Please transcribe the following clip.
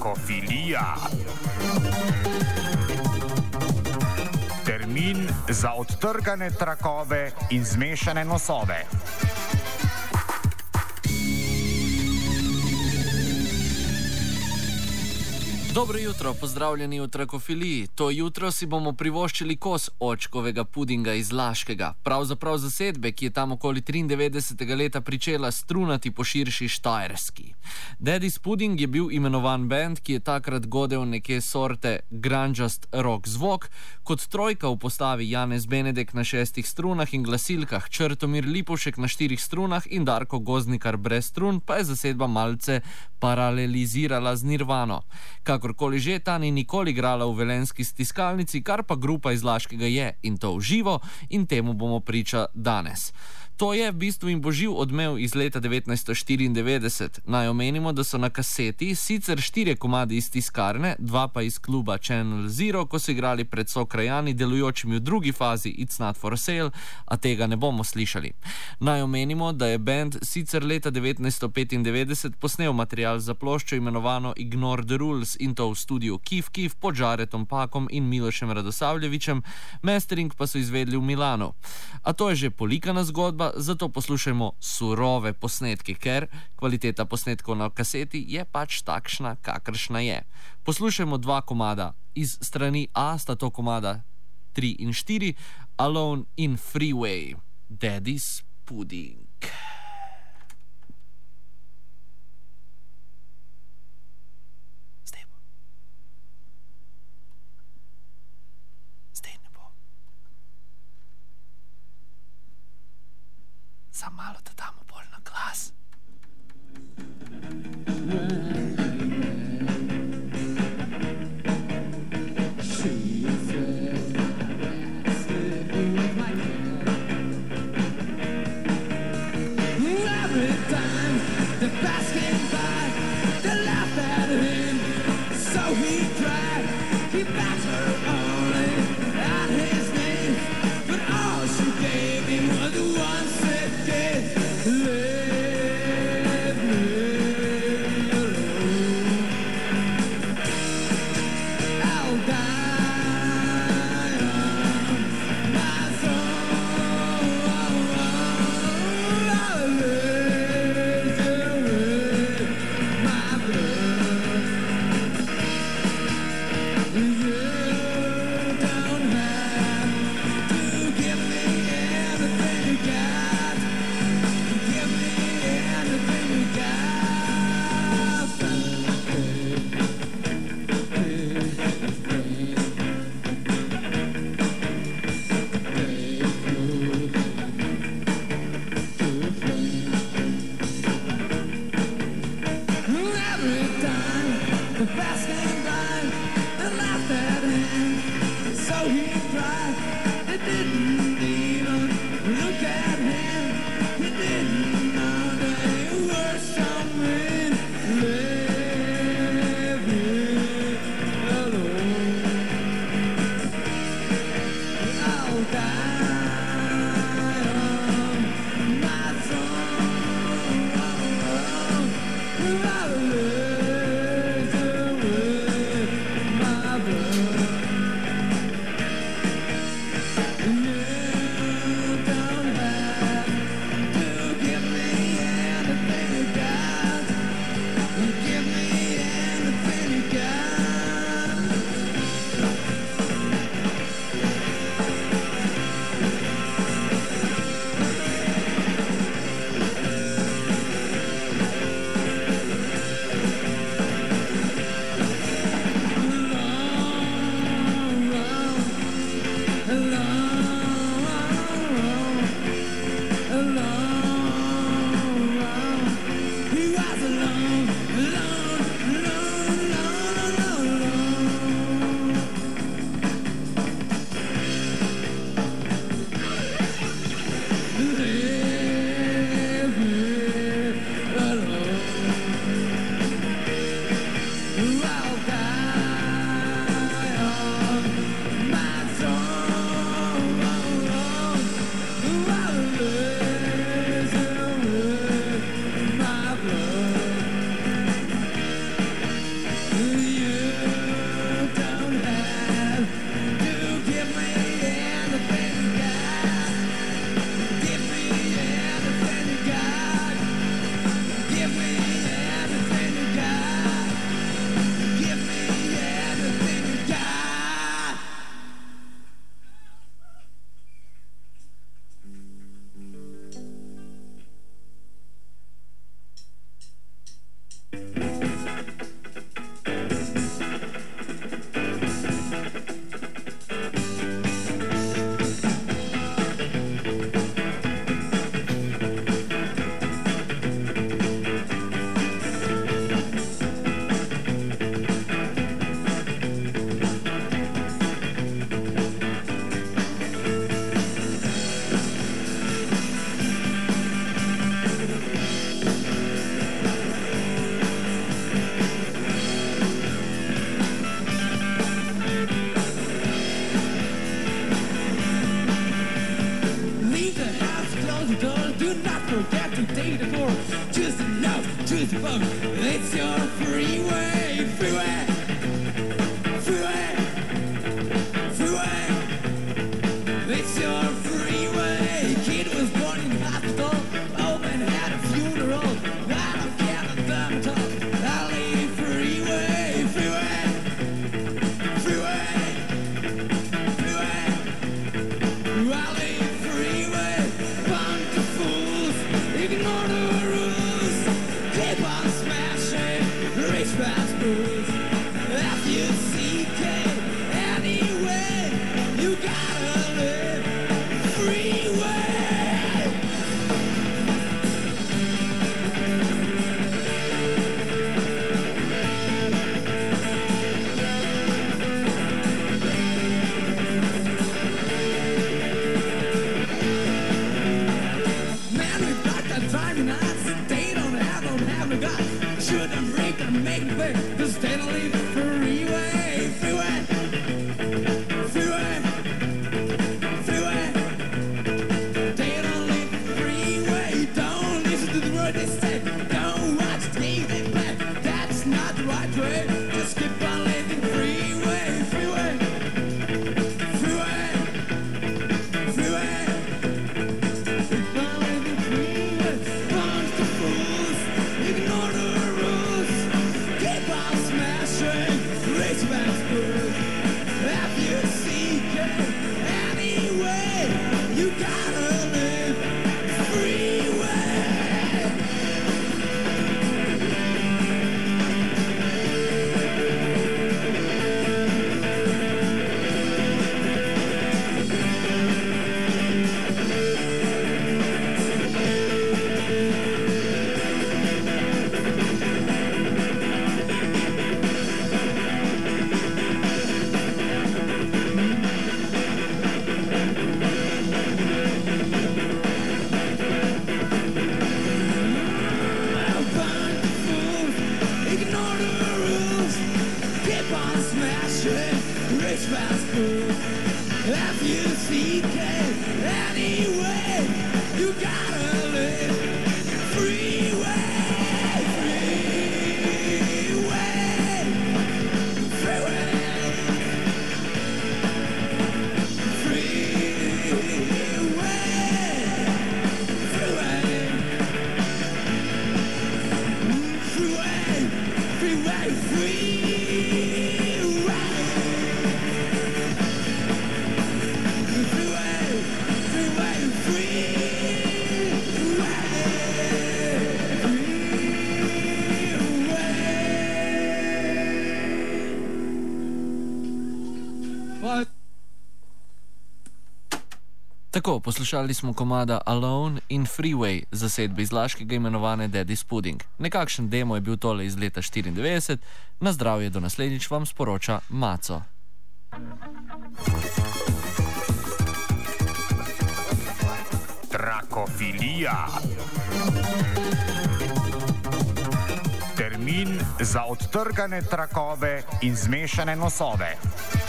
Trakofilija. Termin za odtrgane trakove in zmešane nosove. Dobro jutro, pozdravljeni v Trakofiliji. To jutro si bomo privoščili kos očkovega pudinga iz Laškega. Pravzaprav zasedbe, ki je tam okoli 93. leta pričela strunati po širši Štajerski. Daddy's Pudding je bil imenovan band, ki je takrat godel neke sorte grungeast rock zvok, kot trojka v postavi Janez Benedek na 6 strunah in glasilkah, Črtomir Lipovšek na 4 strunah in Darko Goznikar brez strun, pa je zasedba malce paralelizirala z Nirvano. Kakorkoli že, ta ni nikoli igrala v velenjski stiskalnici, kar pa grupa iz Laškega je, in to v živo, in temu bomo priča danes. To je v bistvu in boživ odmev iz leta 1994. Naj omenimo, da so na kaseti sicer 4 komadi iz tiskarne, 2 pa iz kluba Channel Zero, ko so igrali pred sokrajani, delujočimi v drugi fazi It's Not For Sale, a tega ne bomo slišali. Naj omenimo, da je band sicer leta 1995 posnel material za ploščo imenovano Ignore the Rules, in to v studiu Kif Kif pod Žaretom Pakom in Milošem Radosavljevičem, mastering pa so izvedli v Milanu. A to je že polikana zgodba, zato poslušajmo surove posnetke, ker kvaliteta posnetkov na kaseti je pač takšna, kakršna je. Poslušajmo 2 komada. Iz strani A sta to komada 3 in 4, Alone in Freeway, Daddy's Pudding. Samo malo da damo bolj na glas. Let me It's your freeway, freeway, freeway, freeway. It's your freeway. Kid was born in the hospital. Old man had a funeral. I don't care the them talk. I leave freeway, freeway, freeway, freeway. I leave freeway. Bunch of fools, ignore the rules. Keep on smashing, rich fast booze. F-U-C-K, anyway, you gotta live freeway. Man, we've got that driving us. They don't have no God. Shouldn't break and make me pay. Just stay to leave freeway, freeway, freeway, freeway. They don't leave freeway. Don't listen to the word they say. Don't watch the game they play. That's not the right way. Just keep on living freeway, freeway, freeway, freeway. Keep on living freeway. Bunch of fools, ignore the rules. Keep on smashing, race fast booze. F-U-C-K, anyway, you gotta live freeway. Ignore the rules. Keep on smashing, rich fast food. F-U-C-K, anyway, you gotta live freeway, freeway, freeway, freeway, freeway, Tako, poslušali smo komada Alone in Freeway zasedbe iz Laškega imenovane Daddy's Pudding. Nekakšen demo je bil tole iz leta 94. Na zdravje, do naslednjič vam sporoča Maco. Trakofilija. Termin za odtrgane trakove in zmešane nosove.